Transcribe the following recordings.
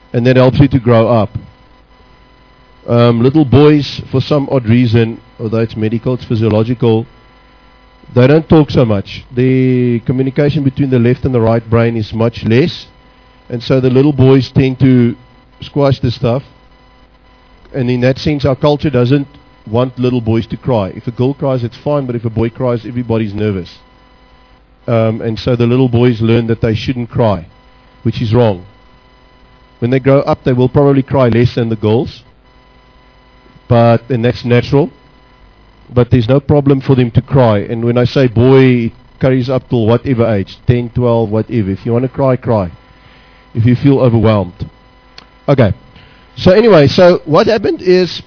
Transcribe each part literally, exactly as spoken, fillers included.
and that helps you to grow up. Um, little boys, for some odd reason, although it's medical, it's physiological, they don't talk so much. The communication between the left and the right brain is much less, and so the little boys tend to squash the stuff. And in that sense, our culture doesn't want little boys to cry. If a girl cries, it's fine, but if a boy cries, everybody's nervous. Um, and so the little boys learn that they shouldn't cry, which is wrong. When they grow up, they will probably cry less than the girls, but and that's natural. But there's no problem for them to cry. And when I say boy, it carries up till whatever age, ten, twelve, whatever. If you want to cry, cry. If you feel overwhelmed. Okay. So anyway, so what happened is,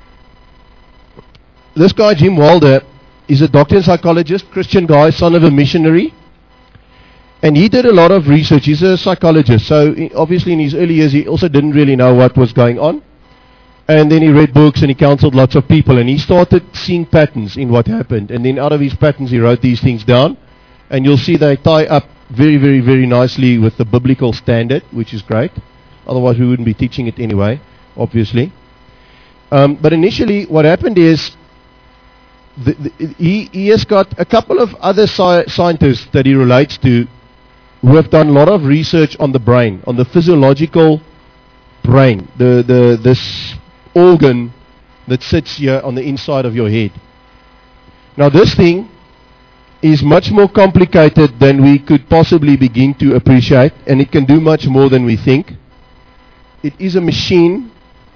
this guy, Jim Wilder, is a doctor and psychologist, Christian guy, son of a missionary. And he did a lot of research. He's a psychologist. So obviously in his early years, he also didn't really know what was going on. And then he read books and he counseled lots of people. And he started seeing patterns in what happened. And then out of his patterns, he wrote these things down. And you'll see they tie up very, very, very nicely with the biblical standard, which is great. Otherwise, we wouldn't be teaching it anyway, obviously. Um, but initially, what happened is, the, the, he, he has got a couple of other sci- scientists that he relates to who have done a lot of research on the brain, on the physiological brain, the, the this organ that sits here on the inside of your head. Now, this thing is much more complicated than we could possibly begin to appreciate, and it can do much more than we think. It is a machine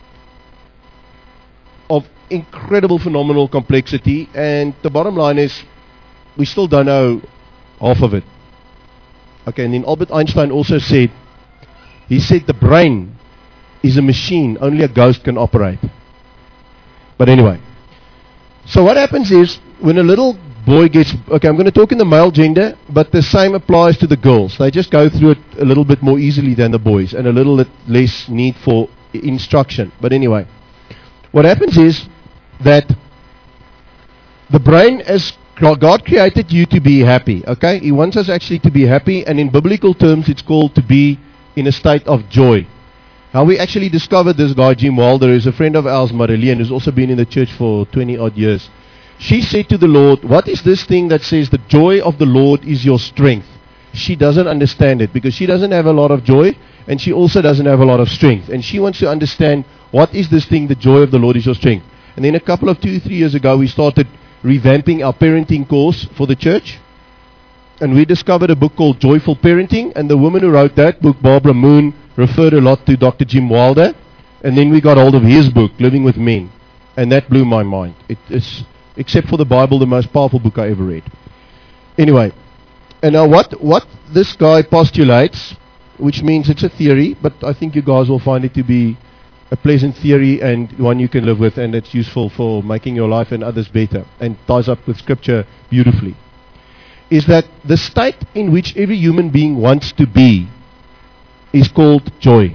of incredible, phenomenal complexity, and the bottom line is, we still don't know half of it. Okay, and then Albert Einstein also said, he said the brain is a machine only a ghost can operate. But anyway, so what happens is, when a little boy gets, okay, I'm going to talk in the male gender, but the same applies to the girls. They just go through it a little bit more easily than the boys, and a little bit less need for instruction. But anyway, what happens is that the brain, as God created you to be happy, okay? He wants us actually to be happy, and in biblical terms, it's called to be in a state of joy. How we actually discovered this guy, Jim Wilder, is a friend of ours, Marilyn, who's also been in the church for twenty odd years. She said to the Lord, what is this thing that says the joy of the Lord is your strength? She doesn't understand it, because she doesn't have a lot of joy, and she also doesn't have a lot of strength. And she wants to understand, what is this thing, the joy of the Lord is your strength? And then a couple of two, three years ago, we started revamping our parenting course for the church. And we discovered a book called Joyful Parenting. And the woman who wrote that book, Barbara Moon, referred a lot to Doctor Jim Wilder. And then we got hold of his book, Living with Men. And that blew my mind. It is, except for the Bible, the most powerful book I ever read. Anyway, and now what, what this guy postulates, which means it's a theory, but I think you guys will find it to be a pleasant theory and one you can live with, and it's useful for making your life and others better, and ties up with Scripture beautifully, is that the state in which every human being wants to be is called joy.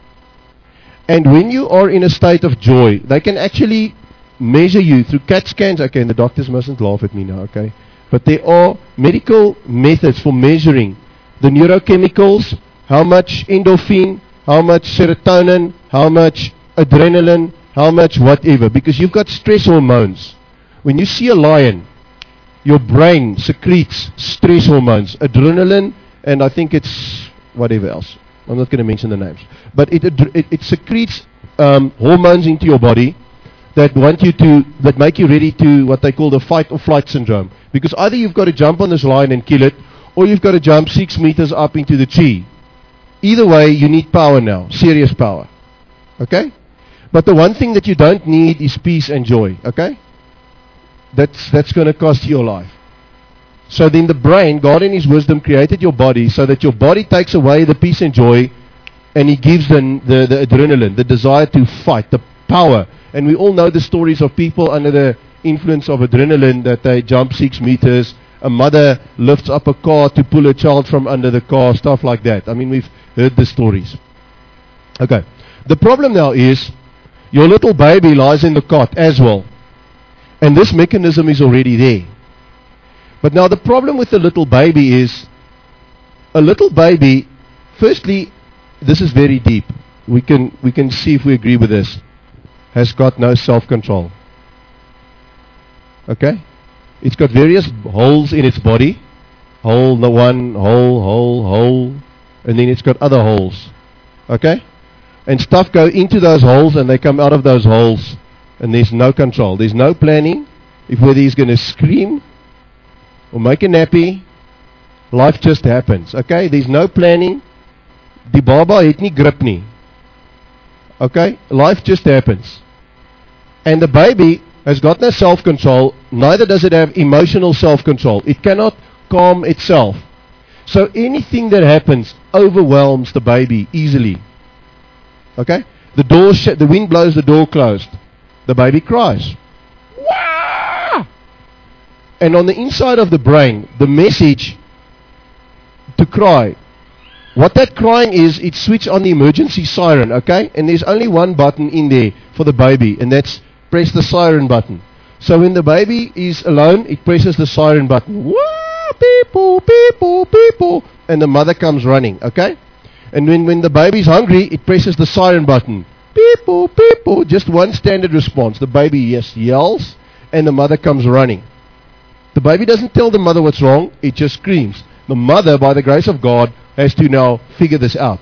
And when you are in a state of joy, they can actually measure you through CAT scans. Okay, and the doctors mustn't laugh at me now, okay? But there are medical methods for measuring the neurochemicals, how much endorphin, how much serotonin, how much adrenaline, how much whatever. Because you've got stress hormones. When you see a lion, your brain secretes stress hormones, adrenaline, and I think it's whatever else. I'm not going to mention the names. But it it, it secretes um, hormones into your body that want you to, that make you ready to what they call the fight or flight syndrome. Because either you've got to jump on this lion and kill it, or you've got to jump six meters up into the tree. Either way, you need power now, serious power. Okay? But the one thing that you don't need is peace and joy. Okay? That's that's going to cost you your life. So then the brain, God in His wisdom created your body so that your body takes away the peace and joy, and He gives them the, the adrenaline, the desire to fight, the power. And we all know the stories of people under the influence of adrenaline that they jump six meters. A mother lifts up a car to pull a child from under the car, stuff like that. I mean, we've heard the stories. Okay. The problem now is, your little baby lies in the cot as well. And this mechanism is already there. But now the problem with the little baby is, a little baby, firstly, this is very deep. we can we can see if we agree with this, has got no self-control. Okay? It's got various holes in its body. Hole the one, hole, hole, hole. And then it's got other holes. Okay? And stuff go into those holes and they come out of those holes. And there's no control. There's no planning. If whether he's going to scream or make a nappy, life just happens. Okay? There's no planning. Die baba het nie grip nie. Okay? Life just happens. And the baby has got no self-control. Neither does it have emotional self-control. It cannot calm itself. So anything that happens overwhelms the baby easily. Okay? The door sh- the wind blows, the door closed. The baby cries. Wah! And on the inside of the brain, the message to cry, what that crying is, it switch on the emergency siren, okay? And there's only one button in there for the baby, and that's press the siren button. So when the baby is alone, it presses the siren button. Wah! People, people, people. And the mother comes running, okay? And when, when the baby's hungry, it presses the siren button. People, people. Just one standard response. The baby, yes, yells, and the mother comes running. The baby doesn't tell the mother what's wrong. It just screams. The mother, by the grace of God, has to now figure this out.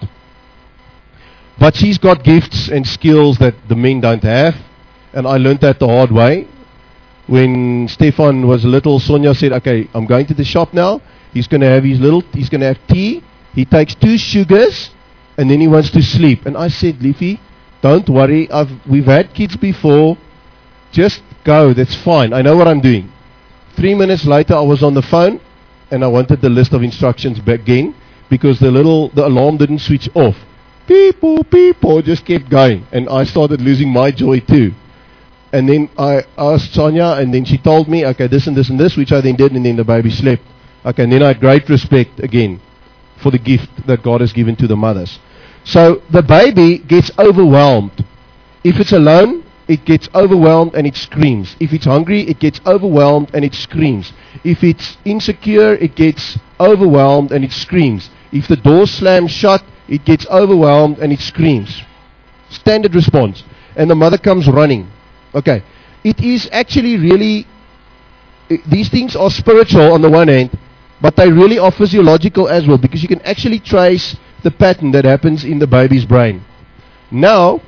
But she's got gifts and skills that the men don't have. And I learned that the hard way. When Stefan was little, Sonia said, okay, I'm going to the shop now. He's going to have his little, he's going to have tea. He takes two sugars, and then he wants to sleep. And I said, Leafy, don't worry. I've, we've had kids before. Just go. That's fine. I know what I'm doing. Three minutes later, I was on the phone, and I wanted the list of instructions back again, because the little, the alarm didn't switch off. People, people, just kept going. And I started losing my joy too. And then I asked Sonia, and then she told me, okay, this and this and this, which I then did, and then the baby slept. Okay, and then I had great respect again for the gift that God has given to the mothers. So the baby gets overwhelmed. If it's alone, it gets overwhelmed and it screams. If it's hungry, it gets overwhelmed and it screams. If it's insecure, it gets overwhelmed and it screams. If the door slams shut, it gets overwhelmed and it screams. Standard response. And the mother comes running. Okay. It is actually really, these things are spiritual on the one hand, but they really are physiological as well, because you can actually trace the pattern that happens in the baby's brain. Now,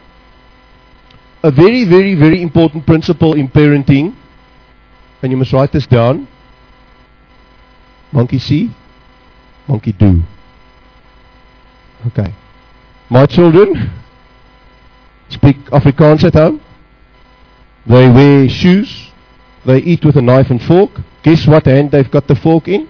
a very, very, very important principle in parenting, and you must write this down. Monkey see, monkey do. Okay. My children speak Afrikaans at home. They wear shoes. They eat with a knife and fork. Guess what hand they've got the fork in?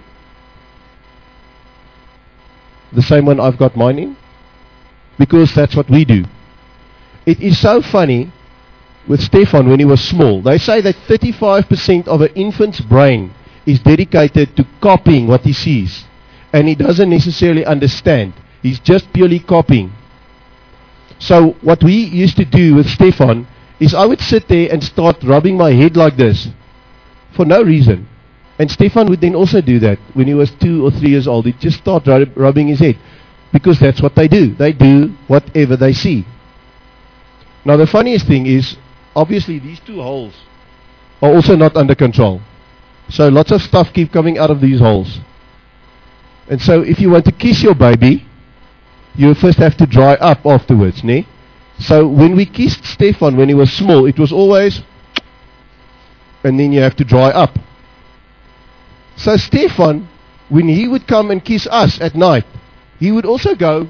The same one I've got mine in. Because that's what we do. It is so funny with Stefan when he was small. They say that thirty-five percent of an infant's brain is dedicated to copying what he sees. And he doesn't necessarily understand. He's just purely copying. So what we used to do with Stefan is I would sit there and start rubbing my head like this for no reason. And Stefan would then also do that when he was two or three years old. He'd just start rub- rubbing his head, because that's what they do. They do whatever they see. Now the funniest thing is, obviously these two holes are also not under control. So lots of stuff keep coming out of these holes. And so if you want to kiss your baby, you first have to dry up afterwards, ne? So when we kissed Stefan when he was small, it was always, and then you have to dry up. So Stefan, when he would come and kiss us at night, he would also go,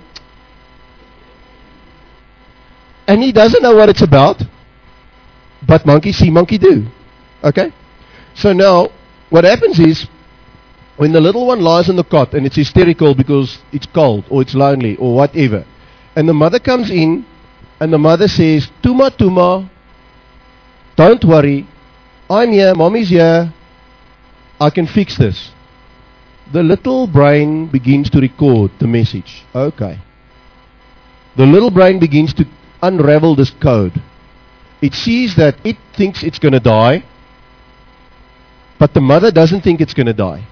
and he doesn't know what it's about, but monkey see, monkey do. Okay? So now, what happens is, when the little one lies on the cot and it's hysterical because it's cold or it's lonely or whatever, and the mother comes in and the mother says, Tuma, Tuma, don't worry, I'm here, mommy's here, I can fix this. The little brain begins to record the message. Okay. The little brain begins to unravel this code. It sees that it thinks it's going to die, but the mother doesn't think it's going to die.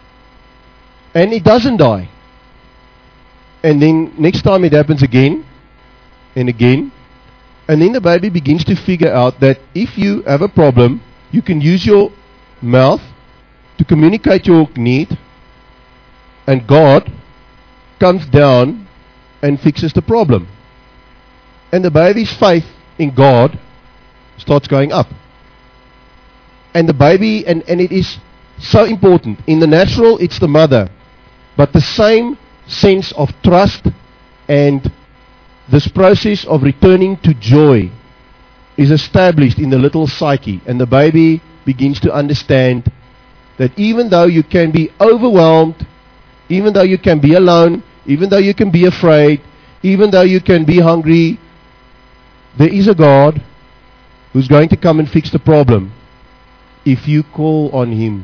And it doesn't die. And then next time it happens again, and again. And then the baby begins to figure out that if you have a problem, you can use your mouth to communicate your need, and God comes down and fixes the problem. And the baby's faith in God starts going up. And the baby, and, and it is so important. In the natural, it's the mother. But the same sense of trust and this process of returning to joy is established in the little psyche. And the baby begins to understand that even though you can be overwhelmed, even though you can be alone, even though you can be afraid, even though you can be hungry, there is a God who's going to come and fix the problem if you call on Him.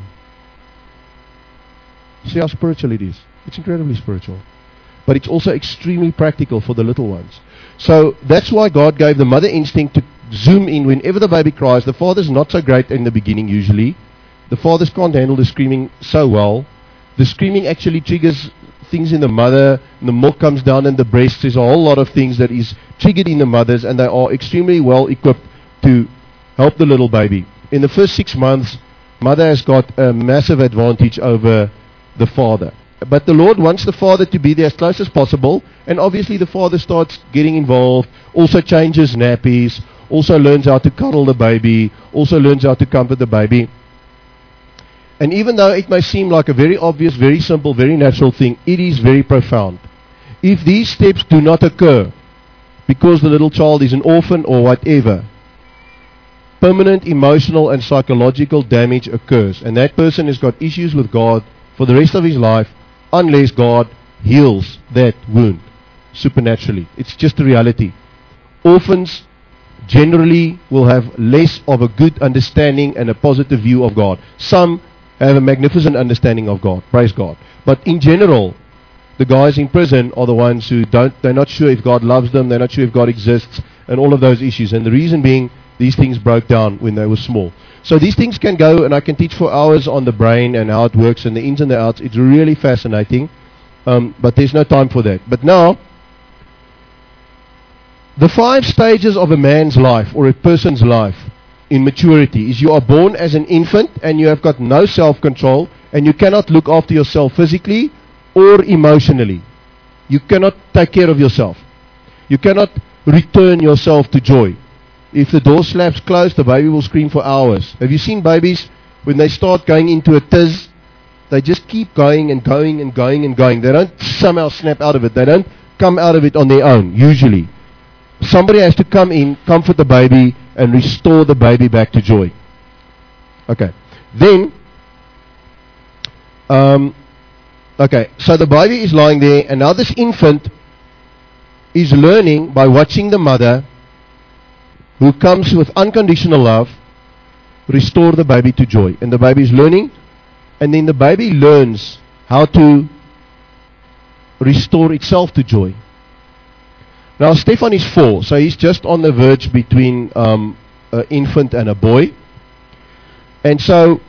See how spiritual it is. It's incredibly spiritual. But it's also extremely practical for the little ones. So that's why God gave the mother instinct to zoom in whenever the baby cries. The father's not so great in the beginning usually. The fathers can't handle the screaming so well. The screaming actually triggers things in the mother. The milk comes down in the breast. There's a whole lot of things that is triggered in the mothers, and they are extremely well equipped to help the little baby. In the first six months, mother has got a massive advantage over the father. But the Lord wants the father to be there as close as possible, and obviously the father starts getting involved, also changes nappies, also learns how to cuddle the baby, also learns how to comfort the baby. And even though it may seem like a very obvious, very simple, very natural thing, it is very profound. If these steps do not occur, because the little child is an orphan or whatever, permanent emotional and psychological damage occurs, and that person has got issues with God for the rest of his life unless God heals that wound supernaturally. It's just a reality. Orphans generally will have less of a good understanding and a positive view of God. Some have a magnificent understanding of God, praise God. But in general, the guys in prison are the ones who don't, they're not sure if God loves them, they're not sure if God exists, and all of those issues. And the reason being, these things broke down when they were small. So these things can go, and I can teach for hours on the brain and how it works and the ins and the outs. It's really fascinating, um, but there's no time for that. But now, the five stages of a man's life or a person's life in maturity is you are born as an infant and you have got no self-control and you cannot look after yourself physically or emotionally. You cannot take care of yourself. You cannot return yourself to joy. If the door slaps closed, the baby will scream for hours. Have you seen babies, when they start going into a tiz, they just keep going and going and going and going. They don't somehow snap out of it. They don't come out of it on their own, usually. Somebody has to come in, comfort the baby, and restore the baby back to joy. Okay. Then, um, okay, so the baby is lying there, and now this infant is learning by watching the mother, who comes with unconditional love, restore the baby to joy. And the baby is learning, and then the baby learns how to restore itself to joy. Now Stefan is four, so he's just on the verge between um, an infant and a boy. And so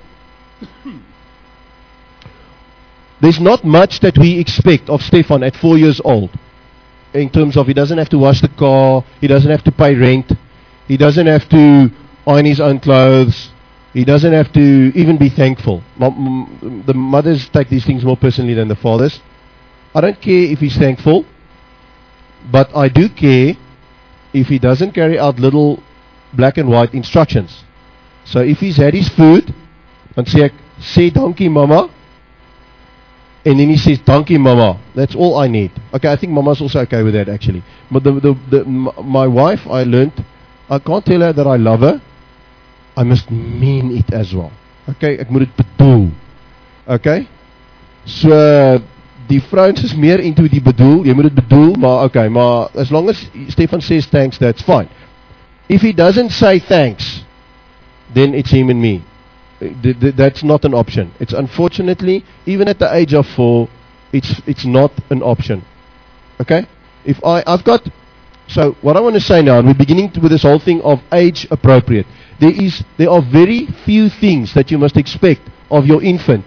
there's not much that we expect of Stefan at four years old, in terms of he doesn't have to wash the car, he doesn't have to pay rent, he doesn't have to iron his own clothes, he doesn't have to even be thankful. The mothers take these things more personally than the fathers. I don't care if he's thankful, but I do care if he doesn't carry out little black and white instructions. So if he's had his food, dan sê ek, sê dankie mama, and then he says dankie mama. That's all I need. Okay, I think mama's also okay with that actually. But the, the, the, my wife, I learned, I can't tell her that I love her. I must mean it as well. Okay, ek moet dit bedoel. Okay? So die vrouens is meer into die bedoel, jy moet het bedoel, maar okay, maar as long as Stefan says thanks, that's fine. If he doesn't say thanks, then it's him and me. Th- th- that's not an option. It's unfortunately, even at the age of four, it's it's not an option. Okay? If I, I've got, so what I want to say now, and we're beginning to, with this whole thing of age appropriate. There is, there are very few things that you must expect of your infant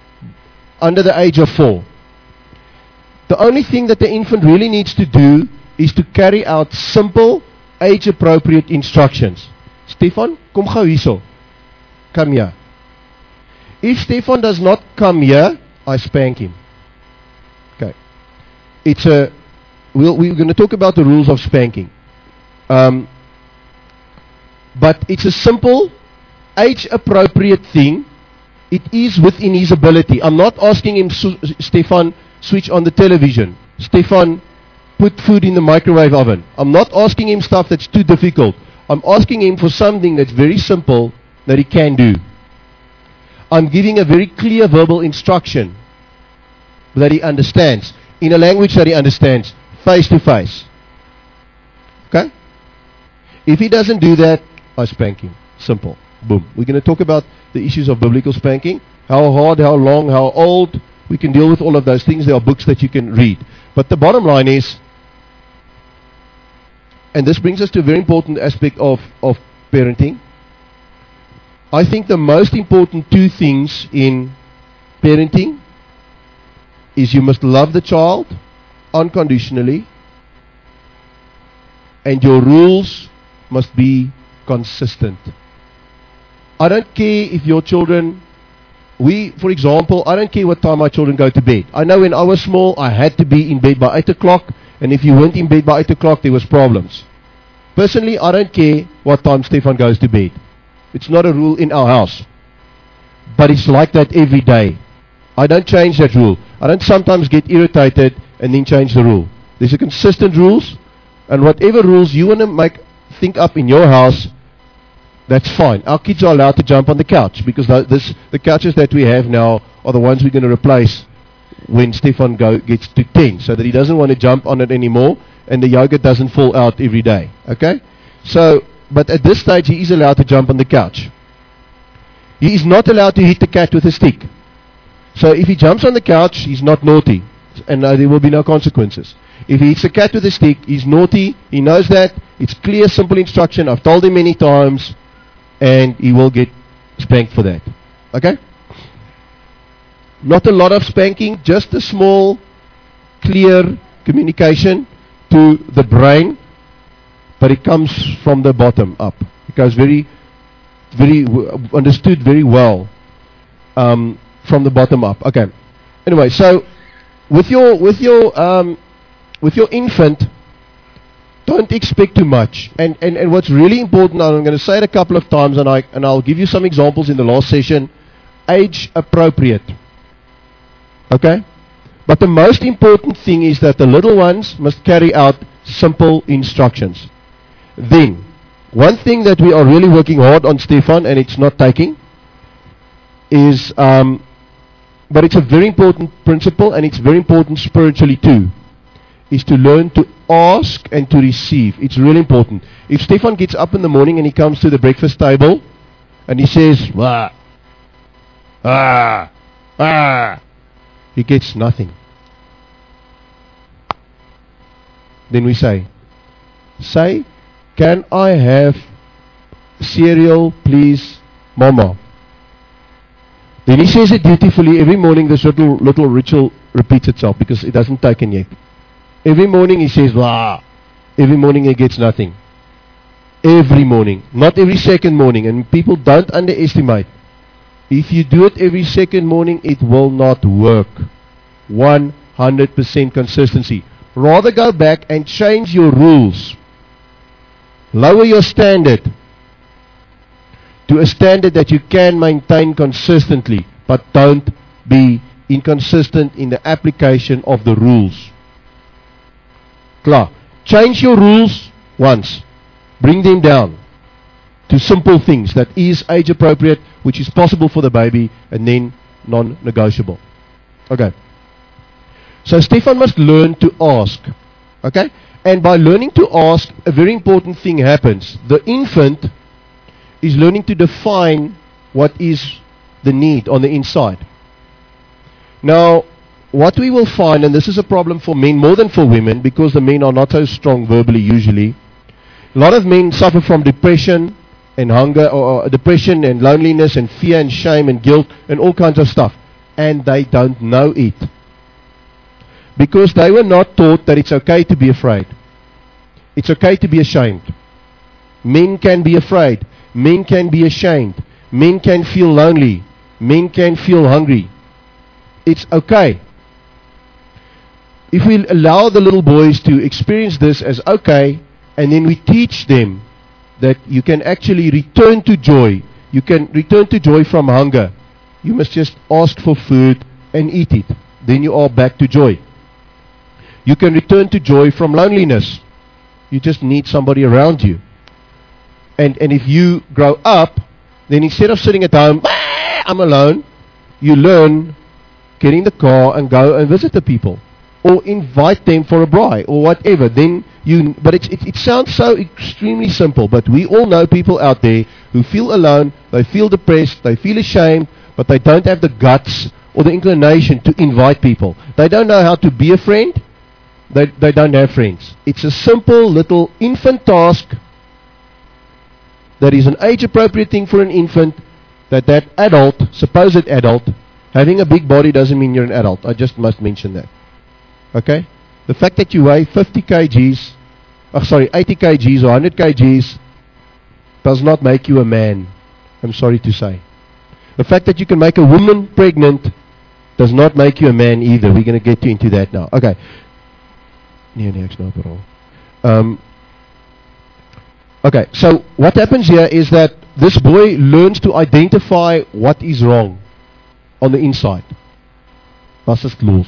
under the age of four. The only thing that the infant really needs to do is to carry out simple, age-appropriate instructions. Stefan, kom gou hierso. Come here. If Stefan does not come here, I spank him. Okay. It's a, we'll, we're going to talk about the rules of spanking. Um, but it's a simple, age-appropriate thing. It is within his ability. I'm not asking him, Stefan, switch on the television. Stefan, put food in the microwave oven. I'm not asking him stuff that's too difficult. I'm asking him for something that's very simple that he can do. I'm giving a very clear verbal instruction that he understands, in a language that he understands, face to face. Okay? If he doesn't do that, I spank him. Simple. Boom. We're going to talk about the issues of biblical spanking. How hard, how long, how old. We can deal with all of those things. There are books that you can read. But the bottom line is, and this brings us to a very important aspect of, of parenting. I think the most important two things in parenting is you must love the child unconditionally, and your rules must be consistent. I don't care if your children, we, for example, I don't care what time my children go to bed. I know when I was small, I had to be in bed by eight o'clock, and if you weren't in bed by eight o'clock, there was problems. Personally, I don't care what time Stefan goes to bed. It's not a rule in our house. But it's like that every day. I don't change that rule. I don't sometimes get irritated and then change the rule. There's a consistent rules, and whatever rules you want to make, think up in your house, that's fine. Our kids are allowed to jump on the couch, because the, this, the couches that we have now are the ones we're going to replace when Stefan go, gets to ten, so that he doesn't want to jump on it anymore, and the yogurt doesn't fall out every day. Okay? So, but at this stage, he is allowed to jump on the couch. He is not allowed to hit the cat with a stick. So if he jumps on the couch, he's not naughty, and uh, there will be no consequences. If he hits a cat with a stick, he's naughty. He knows that. It's clear, simple instruction. I've told him many times, and he will get spanked for that. Okay? Not a lot of spanking, just a small, clear communication to the brain, but it comes from the bottom up. It goes very, very w- understood very well um, from the bottom up. Okay. Anyway, so with your with your um, with your infant, don't expect too much. And, and and what's really important, and I'm going to say it a couple of times, and I and I'll give you some examples in the last session. Age appropriate. Okay? But the most important thing is that the little ones must carry out simple instructions. Then, one thing that we are really working hard on, Stefan, and it's not taking, is, um, but it's a very important principle, and it's very important spiritually too, is to learn to ask and to receive. It's really important. If Stefan gets up in the morning and he comes to the breakfast table, and he says, wah, ah, ah, he gets nothing. Then we say, say, can I have cereal, please, Mama? Then he says it dutifully. Every morning this little little ritual repeats itself, because it doesn't take in yet. Every morning he says, wah. Every morning he gets nothing. Every morning. Not every second morning. And people don't underestimate. If you do it every second morning, it will not work. one hundred percent consistency. Rather go back and change your rules. Lower your standard to a standard that you can maintain consistently, but don't be inconsistent in the application of the rules. Klaar. Change your rules once. Bring them down to simple things that is age appropriate, which is possible for the baby, and then non-negotiable. Okay. So Stefan must learn to ask. Okay? And by learning to ask, a very important thing happens. The infant is learning to define what is the need on the inside. Now, what we will find, and this is a problem for men more than for women, because the men are not so strong verbally usually. A lot of men suffer from depression and hunger, or, or depression and loneliness and fear and shame and guilt and all kinds of stuff. And they don't know it. Because they were not taught that it's okay to be afraid. It's okay to be ashamed. Men can be afraid. Men can be ashamed. Men can feel lonely. Men can feel hungry. It's okay. If we allow the little boys to experience this as okay, and then we teach them that you can actually return to joy. You can return to joy from hunger. You must just ask for food and eat it. Then you are back to joy. You can return to joy from loneliness. You just need somebody around you. And and if you grow up, then instead of sitting at home, I'm alone, you learn, get in the car and go and visit the people. Or invite them for a braai or whatever. Then you, but it, it, it sounds so extremely simple, but we all know people out there who feel alone, they feel depressed, they feel ashamed, but they don't have the guts or the inclination to invite people. They don't know how to be a friend. They, they don't have friends. It's a simple little infant task that is an age-appropriate thing for an infant, that that adult, supposed adult, having a big body doesn't mean you're an adult. I just must mention that. Okay? The fact that you weigh fifty kilograms, oh sorry, eighty kilograms or one hundred kilograms does not make you a man. I'm sorry to say. The fact that you can make a woman pregnant does not make you a man either. We're going to get into that now. Okay. Nee, nee, ek snap het al. Um, okay, so what happens here is that this boy learns to identify what is wrong on the inside. Wat is los?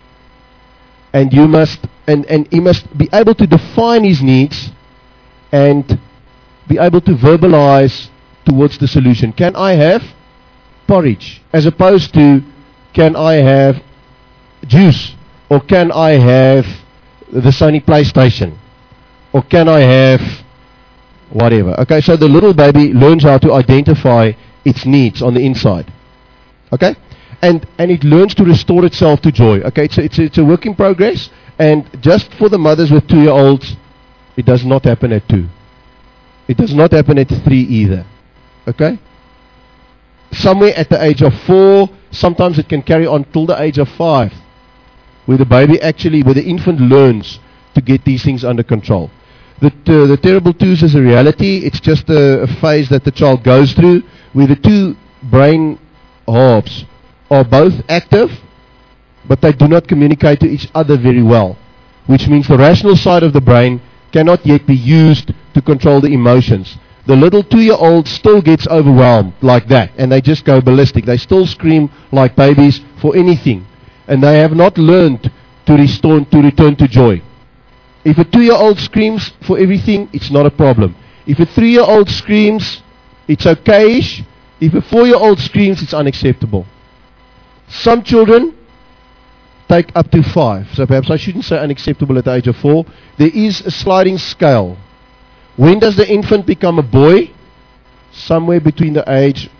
And you must, and, and he must be able to define his needs and be able to verbalize towards the solution. Can I have porridge? As opposed to, can I have juice? Or can I have the Sony PlayStation? Or can I have whatever? Okay, so the little baby learns how to identify its needs on the inside. Okay? And and it learns to restore itself to joy. Okay, it's a, it's a, it's a work in progress. And just for the mothers with two-year-olds, it does not happen at two. It does not happen at three either. Okay? Somewhere at the age of four, sometimes it can carry on till the age of five, where the baby actually, where the infant learns to get these things under control. The uh, the terrible twos is a reality. It's just a, a phase that the child goes through, where the two brain halves are both active, but they do not communicate to each other very well, which means the rational side of the brain cannot yet be used to control the emotions. The little two-year-old still gets overwhelmed like that, and they just go ballistic. They still scream like babies for anything, and they have not learned to restore, to return to joy. If a two-year-old screams for everything, it's not a problem. If a three-year-old screams, it's okay-ish. If a four-year-old screams, it's unacceptable. Some children take up to five. So perhaps I shouldn't say unacceptable at the age of four. There is a sliding scale. When does the infant become a boy? Somewhere between the age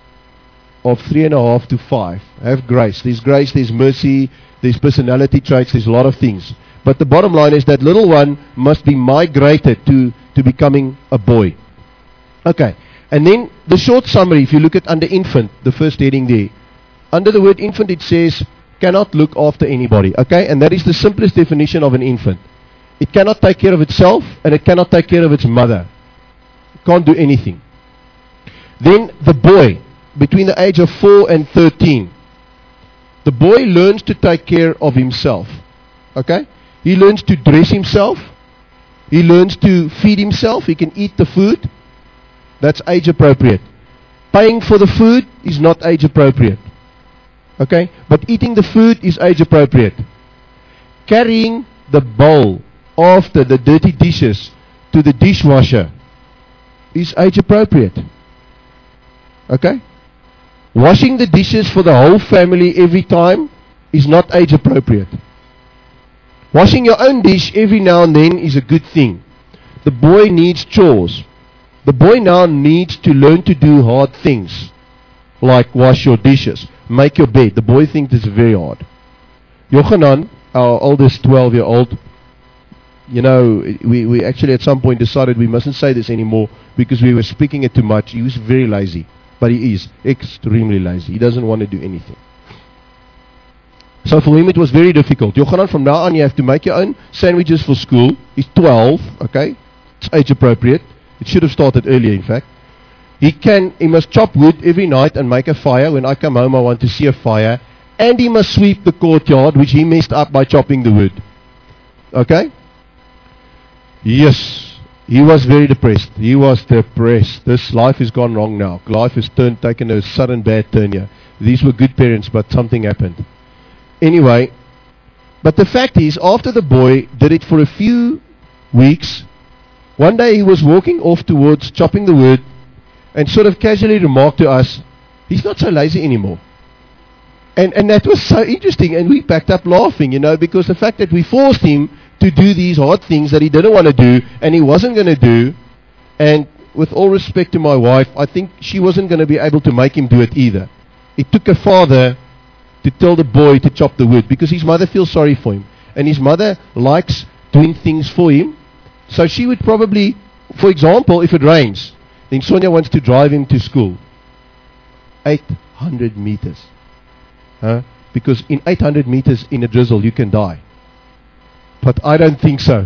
of three and a half to five. Have grace. There's grace, there's mercy, there's personality traits, there's a lot of things. But the bottom line is that little one must be migrated to, to becoming a boy. Okay. And then the short summary, if you look at under infant, the first heading there. Under the word infant it says, cannot look after anybody. Okay? And that is the simplest definition of an infant. It cannot take care of itself, and it cannot take care of its mother. It can't do anything. Then the boy, between the age of four and thirteen. The boy learns to take care of himself. Okay? He learns to dress himself. He learns to feed himself. He can eat the food. That's age appropriate. Paying for the food is not age appropriate. Okay? But eating the food is age appropriate. Carrying the bowl after the dirty dishes to the dishwasher is age appropriate. Okay? Washing the dishes for the whole family every time is not age appropriate. Washing your own dish every now and then is a good thing. The boy needs chores. The boy now needs to learn to do hard things, like wash your dishes, make your bed. The boy thinks it's very hard. Yochanan, our oldest twelve-year-old, you know, we, we actually at some point decided we mustn't say this anymore because we were speaking it too much. He was very lazy, but he is extremely lazy. He doesn't want to do anything. So for him it was very difficult. Yochanan, from now on you have to make your own sandwiches for school. He's twelve, okay? It's age appropriate. It should have started earlier, in fact. He can, he must chop wood every night and make a fire. When I come home, I want to see a fire. And he must sweep the courtyard, which he messed up by chopping the wood. Okay? Yes. He was very depressed. He was depressed. This life has gone wrong now. Life has turned, taken a sudden bad turn here. These were good parents, but something happened. Anyway, but the fact is, after the boy did it for a few weeks, one day he was walking off towards chopping the wood and sort of casually remarked to us, he's not so lazy anymore. And and that was so interesting, and we backed up laughing, you know, because the fact that we forced him to do these hard things that he didn't want to do, and he wasn't going to do, and with all respect to my wife, I think she wasn't going to be able to make him do it either. It took a father to tell the boy to chop the wood, because his mother feels sorry for him, and his mother likes doing things for him. So she would probably, for example, if it rains, then Sonia wants to drive him to school. eight hundred meters. Huh? Because in eight hundred meters in a drizzle, you can die. But I don't think so.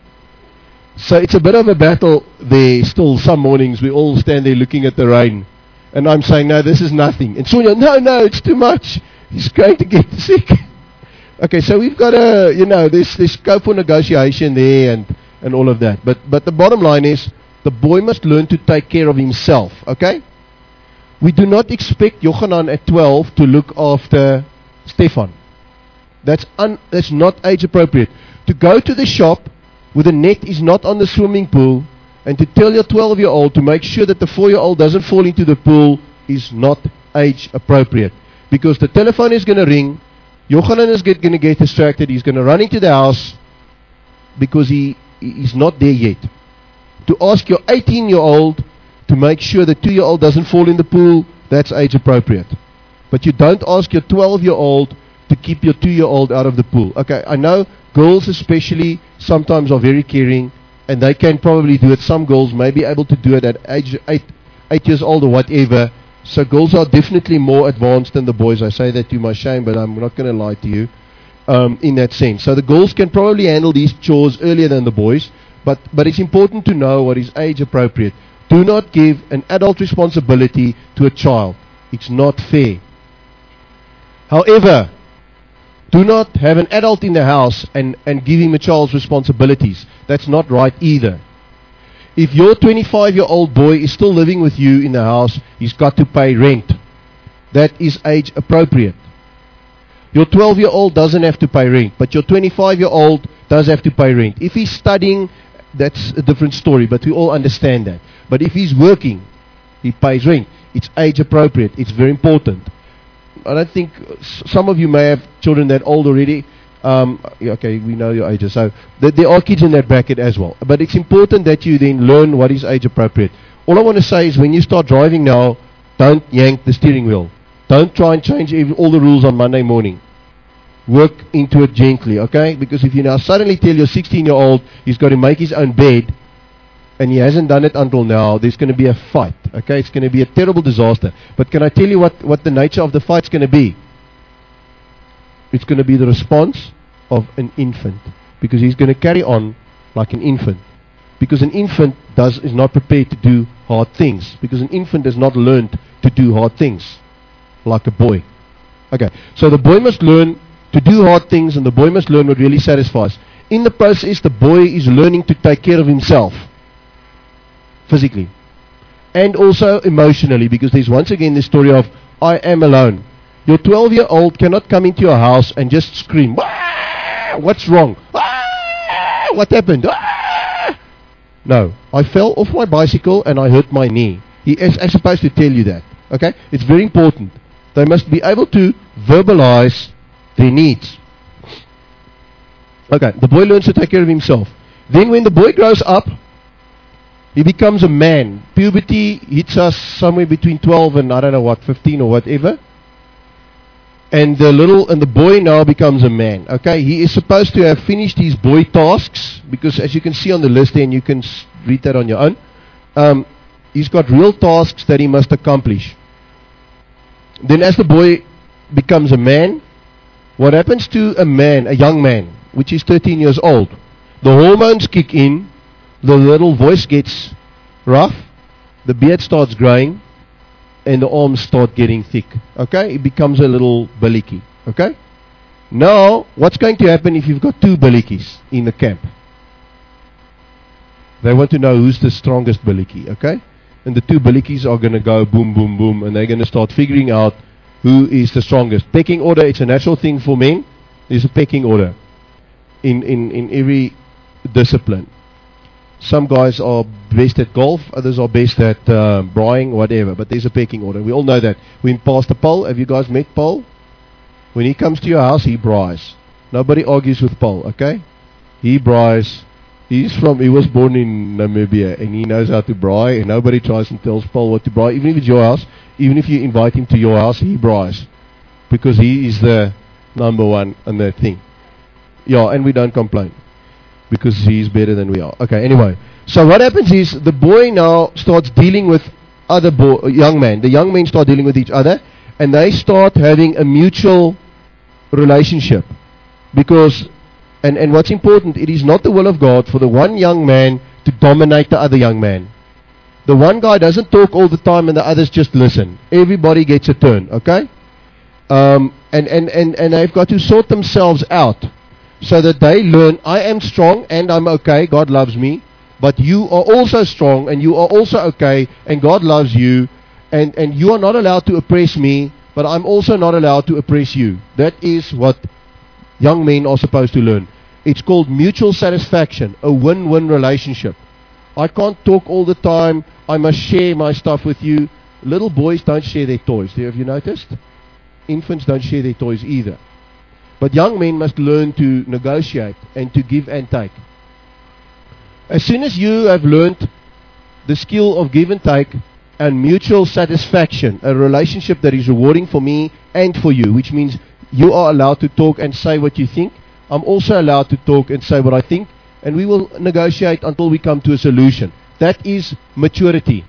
So it's a bit of a battle there. Still, some mornings we all stand there looking at the rain. And I'm saying, no, this is nothing. And Sonia, no, no, it's too much. He's going to get sick. Okay, so we've got a, you know, there's, there's scope for negotiation there and, and all of that. But, but the bottom line is, the boy must learn to take care of himself, okay? We do not expect Yochanan at twelve to look after Stefan. That's, un, that's not age appropriate. To go to the shop where the net is not on the swimming pool and to tell your twelve-year-old to make sure that the four-year-old doesn't fall into the pool is not age appropriate. Because the telephone is going to ring, Yochanan is going to get distracted, he's going to run into the house because he is not there yet. To ask your eighteen-year-old to make sure the two-year-old doesn't fall in the pool, that's age appropriate. But you don't ask your twelve-year-old to keep your two-year-old out of the pool. Okay, I know girls especially sometimes are very caring, and they can probably do it. Some girls may be able to do it at age eight, eight years old or whatever. So girls are definitely more advanced than the boys. I say that to my shame, but I'm not going to lie to you um, in that sense. So the girls can probably handle these chores earlier than the boys, but, but it's important to know what is age appropriate. Do not give an adult responsibility to a child. It's not fair. However, do not have an adult in the house and, and give him a child's responsibilities. That's not right either. If your twenty-five-year-old boy is still living with you in the house, he's got to pay rent. That is age appropriate. Your twelve-year-old doesn't have to pay rent, but your twenty-five-year-old does have to pay rent. If he's studying, that's a different story, but we all understand that. But if he's working, he pays rent. It's age appropriate. It's very important. I don't think some of you may have children that old already. Um, okay, we know your ages. So th- there are kids in that bracket as well. But it's important that you then learn what is age appropriate. All I want to say is when you start driving now, don't yank the steering wheel. Don't try and change every, all the rules on Monday morning. Work into it gently, okay? Because if you now suddenly tell your sixteen-year-old he's got to make his own bed, and he hasn't done it until now, there's going to be a fight, okay? It's going to be a terrible disaster. But can I tell you what, what the nature of the fight's going to be? It's going to be the response of an infant. Because he's going to carry on like an infant. Because an infant does is not prepared to do hard things. Because an infant has not learned to do hard things. Like a boy. Okay, so the boy must learn to do hard things, and the boy must learn what really satisfies. In the process, the boy is learning to take care of himself. Physically. And also emotionally. Because there's once again this story of, I am alone. Your twelve-year-old cannot come into your house and just scream, "Wah! What's wrong? Wah! What happened? Wah!" No, I fell off my bicycle and I hurt my knee. He is I'm supposed to tell you that. Okay? It's very important. They must be able to verbalize their needs. Okay, the boy learns to take care of himself. Then when the boy grows up, he becomes a man. Puberty hits us somewhere between twelve and I don't know what, fifteen or whatever. And the little and the boy now becomes a man. Okay, he is supposed to have finished his boy tasks, because as you can see on the list there, and you can read that on your own, um, he's got real tasks that he must accomplish. Then as the boy becomes a man, What happens to a man, a young man, which is thirteen years old? The hormones kick in, the little voice gets rough, the beard starts growing, and the arms start getting thick. Okay? It becomes a little biliki. Okay? Now, what's going to happen if you've got two bilikis in the camp? They want to know who's the strongest biliki. Okay? And the two bilikis are going to go boom, boom, boom, and they're going to start figuring out who is the strongest. Pecking order, it's a natural thing for men. There's a pecking order in, in, in every discipline. Some guys are best at golf, others are best at uh, braaiing, whatever, but there's a pecking order. We all know that. When Pastor Paul, have you guys met Paul? When he comes to your house, he braais. Nobody argues with Paul, okay? He braais. He's from, he was born in Namibia, and he knows how to braai, and nobody tries and tells Paul what to braai. Even if it's your house, even if you invite him to your house, he braais. Because he is the number one on that thing. Yeah, and we don't complain. Because he's better than we are. Okay, anyway. So what happens is, the boy now starts dealing with other boy, young men. The young men start dealing with each other, and they start having a mutual relationship. Because, and, and what's important, it is not the will of God for the one young man to dominate the other young man. The one guy doesn't talk all the time and the others just listen. Everybody gets a turn, okay? Um, and, and, and, and they've got to sort themselves out so that they learn, I am strong and I'm okay, God loves me, but you are also strong and you are also okay and God loves you, and, and you are not allowed to oppress me, but I'm also not allowed to oppress you. That is what young men are supposed to learn. It's called mutual satisfaction, a win-win relationship. I can't talk all the time. I must share my stuff with you. Little boys don't share their toys. Have you noticed? Infants don't share their toys either. But young men must learn to negotiate and to give and take. As soon as you have learned the skill of give and take and mutual satisfaction, a relationship that is rewarding for me and for you, which means you are allowed to talk and say what you think. I'm also allowed to talk and say what I think, and we will negotiate until we come to a solution. That is maturity.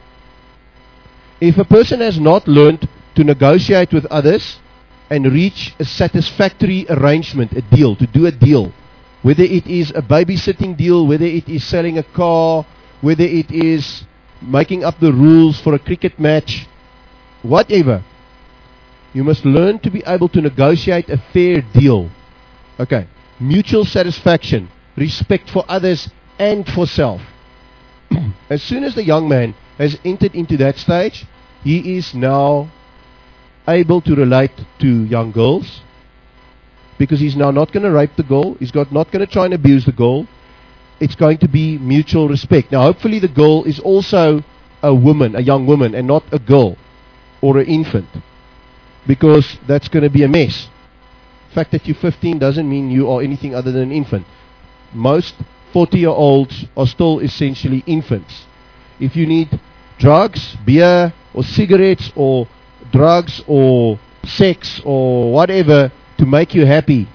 If a person has not learned to negotiate with others and reach a satisfactory arrangement, a deal, to do a deal, whether it is a babysitting deal, whether it is selling a car, whether it is making up the rules for a cricket match, whatever, you must learn to be able to negotiate a fair deal. Okay, mutual satisfaction, respect for others and for self. As soon as the young man has entered into that stage, he is now able to relate to young girls, because he's now not going to rape the girl, he's got not going to try and abuse the girl. It's going to be mutual respect. Now hopefully the girl is also a woman, a young woman, and not a girl or an infant, because that's going to be a mess. The fact that you're fifteen doesn't mean you are anything other than an infant. Most forty-year-olds are still essentially infants. If you need drugs, beer, or cigarettes, or drugs, or sex, or whatever to make you happy,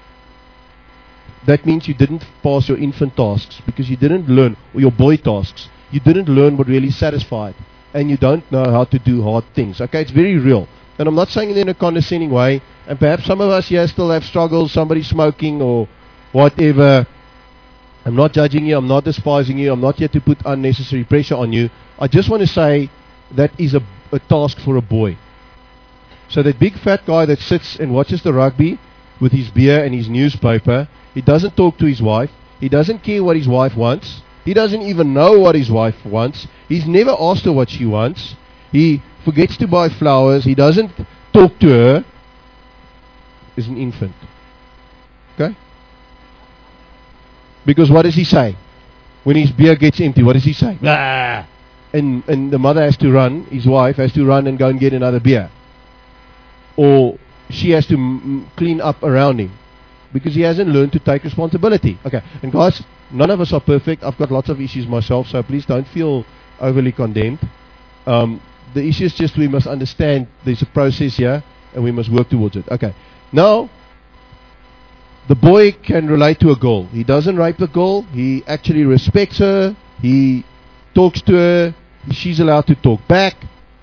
that means you didn't pass your infant tasks, because you didn't learn, or your boy tasks. You didn't learn what really satisfied, and you don't know how to do hard things. Okay, it's very real. And I'm not saying it in a condescending way, and perhaps some of us here still have struggles, somebody smoking or whatever. I'm not judging you, I'm not despising you, I'm not here to put unnecessary pressure on you. I just want to say that is a, a task for a boy. So that big fat guy that sits and watches the rugby with his beer and his newspaper, he doesn't talk to his wife, he doesn't care what his wife wants, he doesn't even know what his wife wants, he's never asked her what she wants, he forgets to buy flowers, he doesn't talk to her, is an infant. Okay? Because what does he say? When his beer gets empty, what does he say? Blah! And, and the mother has to run, his wife has to run and go and get another beer. Or she has to m- clean up around him, because he hasn't learned to take responsibility. Okay, and guys, none of us are perfect. I've got lots of issues myself, so please don't feel overly condemned. Um, the issue is just we must understand there's a process here, and we must work towards it. Okay, now, the boy can relate to a girl. He doesn't rape the girl. He actually respects her. He talks to her. She's allowed to talk back.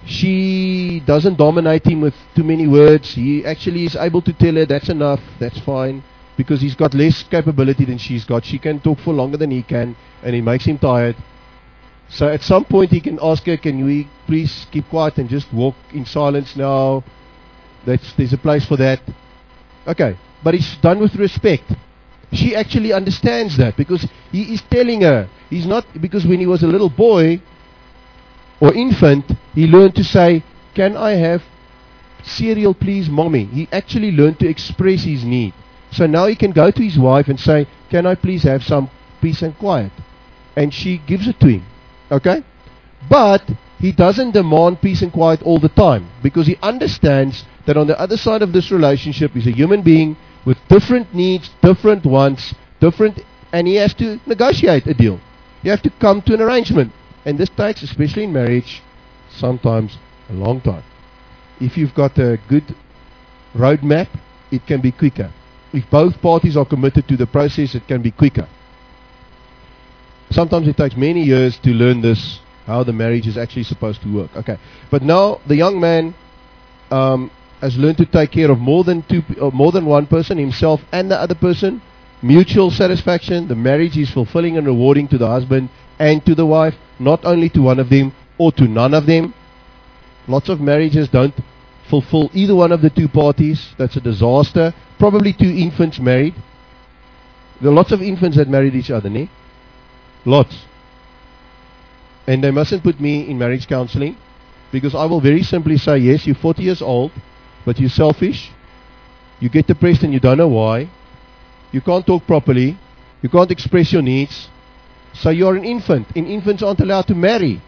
She doesn't dominate him with too many words. He actually is able to tell her that's enough, that's fine, because he's got less capability than she's got. She can talk for longer than he can, and it makes him tired. So at some point he can ask her, can we please keep quiet and just walk in silence now? That's, there's a place for that. Okay, but it's done with respect. She actually understands that because he is telling her. He's not, because when he was a little boy or infant, he learned to say, can I have cereal please, mommy? He actually learned to express his need. So now he can go to his wife and say, can I please have some peace and quiet? And she gives it to him. Okay? But he doesn't demand peace and quiet all the time because he understands that on the other side of this relationship is a human being with different needs, different wants, different, and he has to negotiate a deal. You have to come to an arrangement. And this takes, especially in marriage, sometimes a long time. If you've got a good roadmap, it can be quicker. If both parties are committed to the process, it can be quicker. Sometimes it takes many years to learn this, how the marriage is actually supposed to work. Okay, but now the young man um, has learned to take care of more than two, uh, more than one person, himself and the other person. Mutual satisfaction. The marriage is fulfilling and rewarding to the husband and to the wife, not only to one of them or to none of them. Lots of marriages don't fulfill either one of the two parties. That's a disaster. Probably two infants married. There are lots of infants that married each other, ne? Lots. And they mustn't put me in marriage counseling because I will very simply say, yes, you're forty years old, but you're selfish. You get depressed and you don't know why. You can't talk properly. You can't express your needs. So you're an infant. And infants aren't allowed to marry.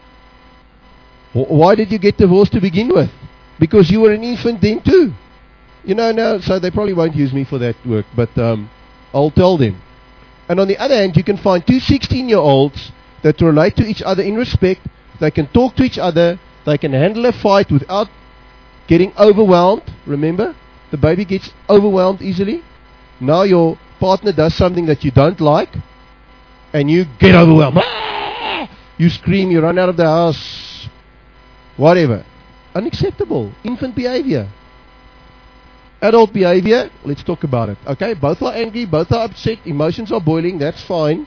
Why did you get divorced to begin with? Because you were an infant then too. You know, now, so they probably won't use me for that work, but um, I'll tell them. And on the other hand, you can find two sixteen-year-olds that relate to each other in respect. They can talk to each other. They can handle a fight without getting overwhelmed. Remember, the baby gets overwhelmed easily. Now your partner does something that you don't like, and you get overwhelmed. Ah! You scream, you run out of the house, whatever. Unacceptable. Infant behavior. Adult behavior, let's talk about it. Okay, both are angry, both are upset, emotions are boiling, that's fine.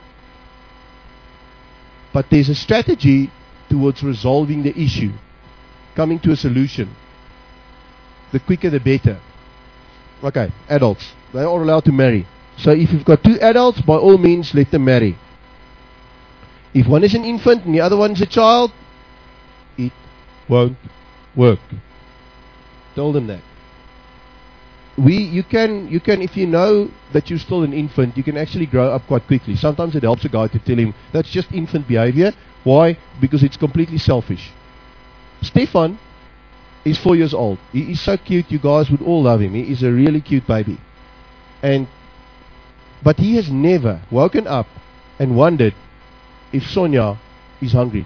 But there's a strategy towards resolving the issue, coming to a solution. The quicker the better. Okay, adults, they are allowed to marry. So if you've got two adults, by all means, let them marry. If one is an infant and the other one is a child, it won't work. Tell them that. We, you can, you can, if you know that you're still an infant, you can actually grow up quite quickly. Sometimes it helps a guy to tell him that's just infant behavior. Why? Because it's completely selfish. Stefan is four years old. He is so cute. You guys would all love him. He is a really cute baby. And, but he has never woken up and wondered if Sonia is hungry.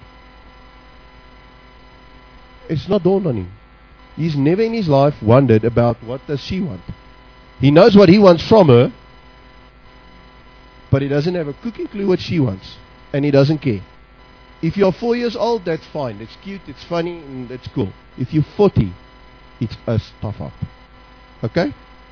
It's not dawned on him. He's never in his life wondered about what does she want. He knows what he wants from her, but he doesn't have a cooking clue what she wants, and he doesn't care. If you're four years old, that's fine. It's cute, it's funny, and it's cool. If you're forty, it's a tough up. Okay?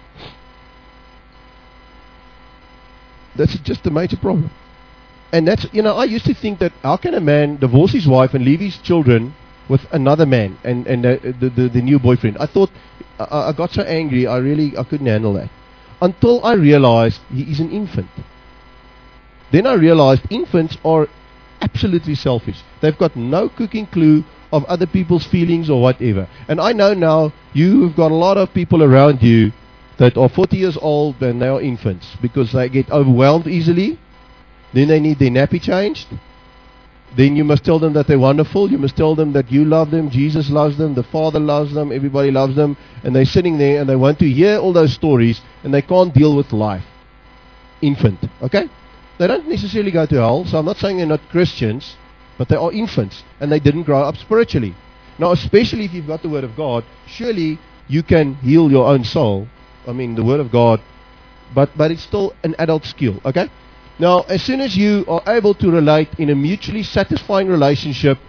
That's just a major problem. And that's, you know, I used to think that how can a man divorce his wife and leave his children with another man and, and the, the, the, the new boyfriend? I thought, I, I got so angry, I really, I couldn't handle that. Until I realized he is an infant. Then I realized infants are absolutely selfish. They've got no cooking clue of other people's feelings or whatever. And I know now, you've got a lot of people around you that are forty years old and they are infants because they get overwhelmed easily. Then they need their nappy changed. Then you must tell them that they're wonderful. You must tell them that you love them, Jesus loves them, the Father loves them, everybody loves them. And they're sitting there and they want to hear all those stories and they can't deal with life. Infant, okay? They don't necessarily go to hell, so I'm not saying they're not Christians, but they are infants and they didn't grow up spiritually. Now, especially if you've got the Word of God, surely you can heal your own soul. I mean, the Word of God, but, but it's still an adult skill, okay? Now, as soon as you are able to relate in a mutually satisfying relationship,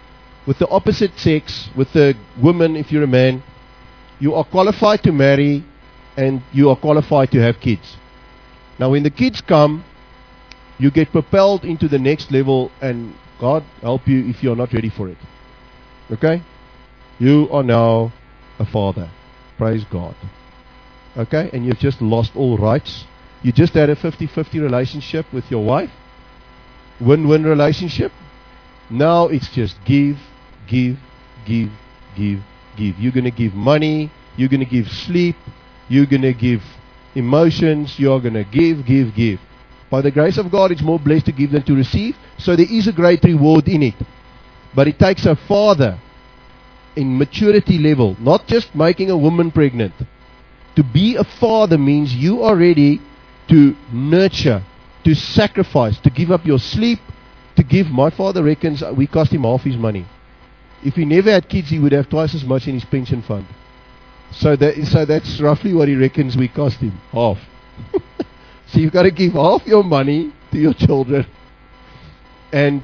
with the opposite sex, with the woman, if you're a man, you are qualified to marry and you are qualified to have kids. Now when the kids come, you get propelled into the next level, and God help you if you're not ready for it. Okay? You are now a father. Praise God. Okay? And you've just lost all rights. You just had a fifty-fifty relationship with your wife. Win-win relationship. Now it's just give, give, give, give, give. You're going to give money. You're going to give sleep. You're going to give emotions. You're going to give, give, give. By the grace of God, it's more blessed to give than to receive. So there is a great reward in it. But it takes a father in maturity level, not just making a woman pregnant. To be a father means you are ready to nurture, to sacrifice, to give up your sleep, to give. My father reckons we cost him half his money. If he never had kids, he would have twice as much in his pension fund. So that, so that's roughly what he reckons we cost him, half. So you've got to give half your money to your children, and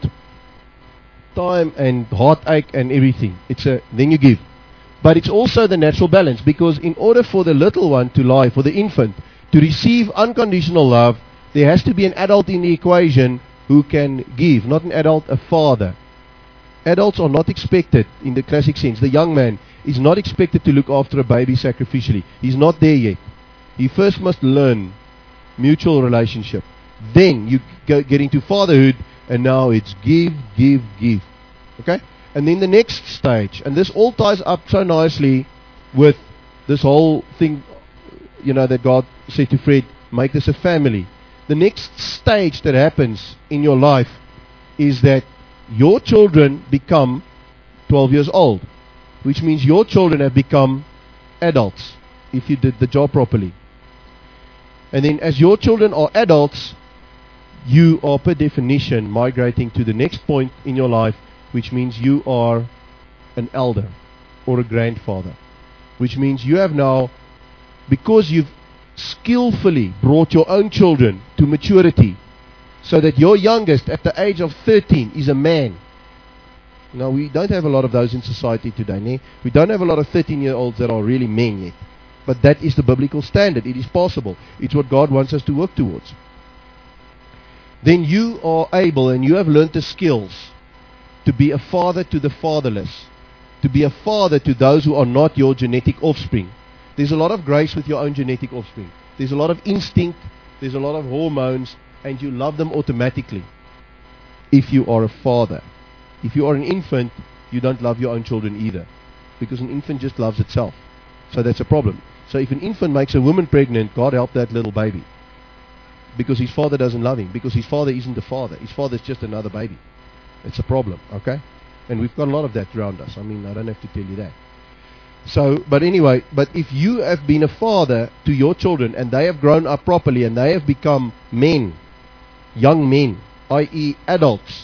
time and heartache and everything. It's a then you give. But it's also the natural balance, because in order for the little one to lie, for the infant to receive unconditional love, there has to be an adult in the equation who can give, not an adult, a father. Adults are not expected, in the classic sense, the young man is not expected to look after a baby sacrificially. He's not there yet. He first must learn mutual relationship. Then you go, get into fatherhood, and now it's give, give, give. Okay? And then the next stage, and this all ties up so nicely with this whole thing, you know, that God said to Fred, make this a family. The next stage that happens in your life is that your children become twelve years old, which means your children have become adults if you did the job properly. And then as your children are adults, you are per definition migrating to the next point in your life, which means you are an elder or a grandfather, which means you have now, because you've skillfully brought your own children to maturity, so that your youngest at the age of thirteen is a man. Now, we don't have a lot of those in society today. Ne? We don't have a lot of thirteen-year-olds that are really men yet. But that is the biblical standard. It is possible. It's what God wants us to work towards. Then you are able, and you have learned the skills, to be a father to the fatherless, to be a father to those who are not your genetic offspring. There's a lot of grace with your own genetic offspring. There's a lot of instinct, there's a lot of hormones, and you love them automatically if you are a father. If you are an infant, you don't love your own children either, because an infant just loves itself. So that's a problem. So if an infant makes a woman pregnant, God help that little baby, because his father doesn't love him, because his father isn't the father. His father is just another baby. It's a problem, okay? And we've got a lot of that around us. I mean, I don't have to tell you that. So, but anyway, but if you have been a father to your children, and they have grown up properly, and they have become men, young men, that is adults,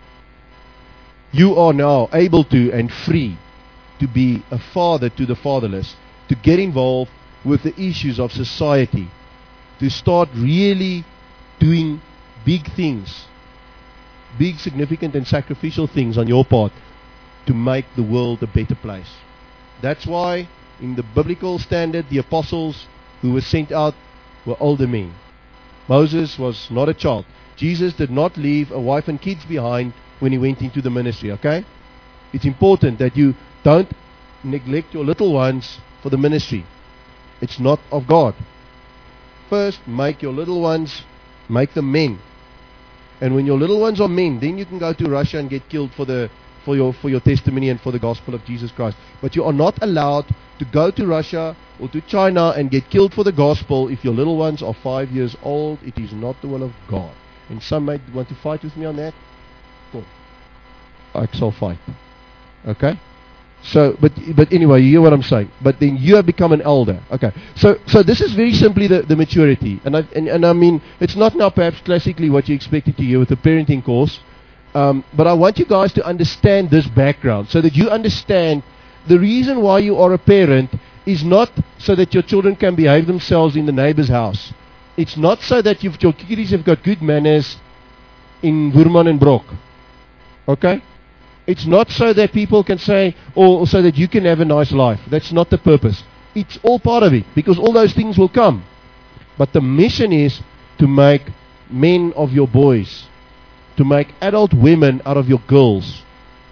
you are now able to and free to be a father to the fatherless, to get involved with the issues of society, to start really doing big things, big, significant and sacrificial things on your part to make the world a better place. That's why in the biblical standard, the apostles who were sent out were older men. Moses was not a child. Jesus did not leave a wife and kids behind when he went into the ministry, okay? It's important that you don't neglect your little ones for the ministry. It's not of God. First, make your little ones, make them men. And when your little ones are men, then you can go to Russia and get killed for the for your for your testimony and for the gospel of Jesus Christ. But you are not allowed to go to Russia or to China and get killed for the gospel if your little ones are five years old. It is not the will of God. And some might want to fight with me on that. Cool. I shall fight. Okay? So, but but anyway, you hear what I'm saying. But then you have become an elder. Okay. So so this is very simply the, the maturity. And I and, and I mean, it's not now perhaps classically what you expected to hear with the parenting course. Um, but I want you guys to understand this background, so that you understand the reason why you are a parent is not so that your children can behave themselves in the neighbor's house. It's not so that you've, your kiddies have got good manners in Woermann and Brock. Okay? It's not so that people can say, or so that you can have a nice life. That's not the purpose. It's all part of it, because all those things will come. But the mission is to make men of your boys, to make adult women out of your girls.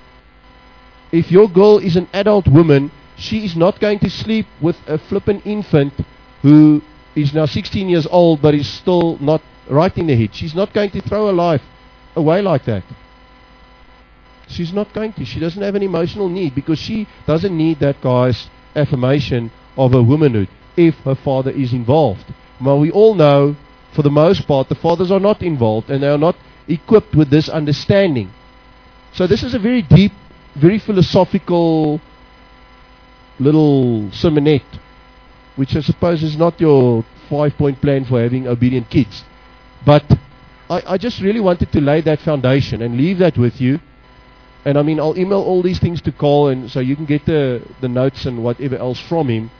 If your girl is an adult woman, she is not going to sleep with a flippin' infant who is now sixteen years old but is still not right in the head. She's not going to throw her life away like that. She's not going to. She doesn't have an emotional need, because she doesn't need that guy's affirmation of her womanhood if her father is involved. Well, we all know, for the most part, the fathers are not involved, and they are not equipped with this understanding. So this is a very deep, very philosophical little sermonette, which I suppose is not your five-point plan for having obedient kids. But I, I just really wanted to lay that foundation and leave that with you. And I mean, I'll email all these things to Carl, and so you can get the, the notes and whatever else from him.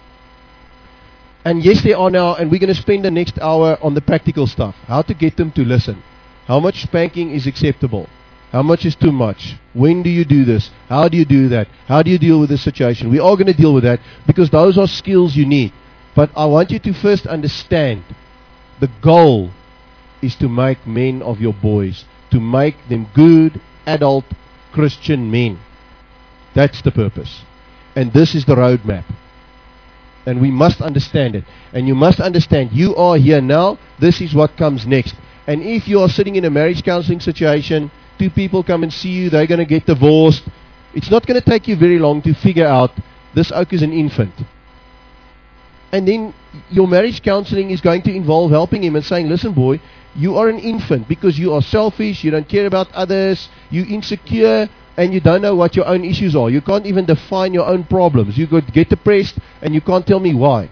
And yes, they are now, and we're going to spend the next hour on the practical stuff. How to get them to listen. How much spanking is acceptable? How much is too much? When do you do this? How do you do that? How do you deal with this situation? We are going to deal with that, because those are skills you need. But I want you to first understand the goal is to make men of your boys, to make them good, adult, Christian men. That's the purpose. And this is the roadmap. And we must understand it. And you must understand, you are here now, this is what comes next. And if you are sitting in a marriage counseling situation, two people come and see you, they're going to get divorced, it's not going to take you very long to figure out, this oak is an infant. And then your marriage counseling is going to involve helping him and saying, listen boy, you are an infant because you are selfish, you don't care about others, you're insecure, and you don't know what your own issues are. You can't even define your own problems. You could get depressed and you can't tell me why.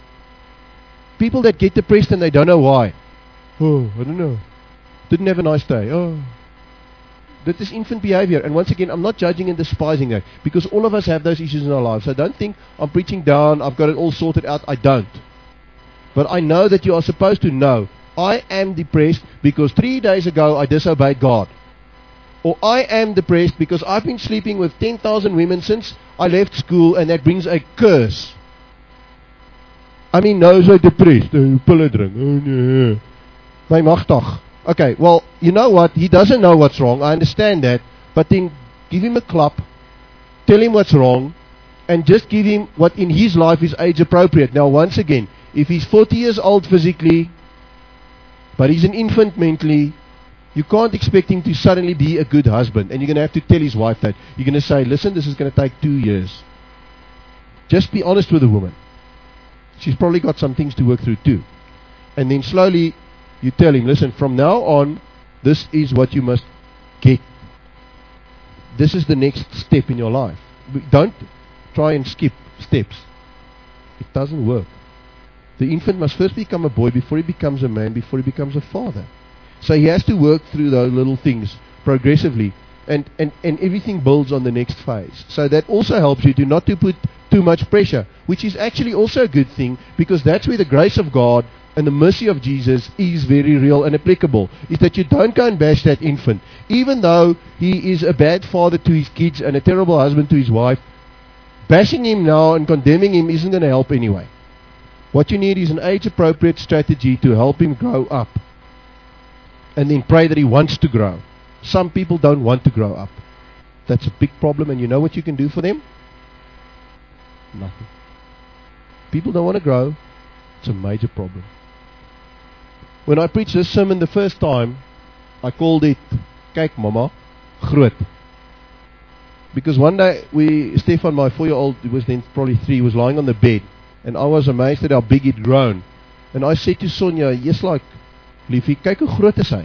People that get depressed and they don't know why. Oh, I don't know. Didn't have a nice day. Oh. That is infant behavior. And once again, I'm not judging and despising that, because all of us have those issues in our lives. So don't think I'm preaching down, I've got it all sorted out. I don't. But I know that you are supposed to know, I am depressed because three days ago I disobeyed God. Or I am depressed because I've been sleeping with ten thousand women since I left school, and that brings a curse. I mean, nou is hy depressed. Hy pille drink. Oh nee. My magtig. Okay, well, you know what? He doesn't know what's wrong. I understand that. But then give him a clap, tell him what's wrong, and just give him what in his life is age appropriate. Now, once again, if he's forty years old physically, but he's an infant mentally, you can't expect him to suddenly be a good husband. And you're going to have to tell his wife that. You're going to say, listen, this is going to take two years. Just be honest with the woman. She's probably got some things to work through too. And then slowly you tell him, listen, from now on, this is what you must get. This is the next step in your life. Don't try and skip steps. It doesn't work. The infant must first become a boy before he becomes a man, before he becomes a father. So he has to work through those little things progressively, and, and, and everything builds on the next phase. So that also helps you to not to put too much pressure, which is actually also a good thing, because that's where the grace of God and the mercy of Jesus is very real and applicable, is that you don't go and bash that infant. Even though he is a bad father to his kids and a terrible husband to his wife, bashing him now and condemning him isn't going to help anyway. What you need is an age-appropriate strategy to help him grow up. And then pray that he wants to grow. Some people don't want to grow up. That's a big problem, and you know what you can do for them? Nothing. People don't want to grow. It's a major problem. When I preached this sermon the first time, I called it, Kyk Mama, Groot. Because one day, we, Stefan, my four-year-old, he was then probably three, was lying on the bed, and I was amazed at how big he'd grown. And I said to Sonia, yes, like, liefie, kyk hoe groot is hy.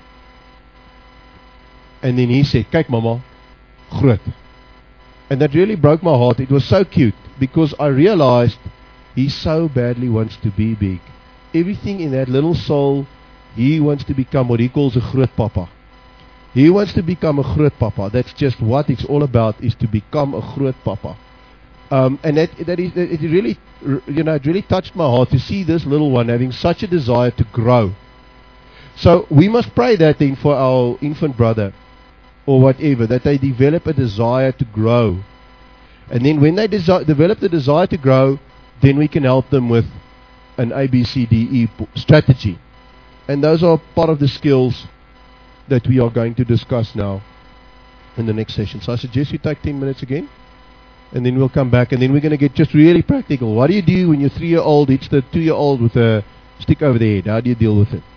And then he said, kyk mama, groot. And that really broke my heart. It was so cute, because I realized he so badly wants to be big. Everything in that little soul, he wants to become what he calls a groot papa. He wants to become a groot papa. That's just what it's all about, is to become a groot papa. Um, and that, that is, it really, you know, it really touched my heart to see this little one having such a desire to grow. So we must pray that then for our infant brother, or whatever, that they develop a desire to grow. And then when they desi- develop the desire to grow, then we can help them with an A B C D E p- strategy. And those are part of the skills that we are going to discuss now in the next session. So I suggest you take ten minutes again, and then we'll come back, and then we're going to get just really practical. What do you do when your three-year-old hits the two-year-old with a stick over the head? How do you deal with it?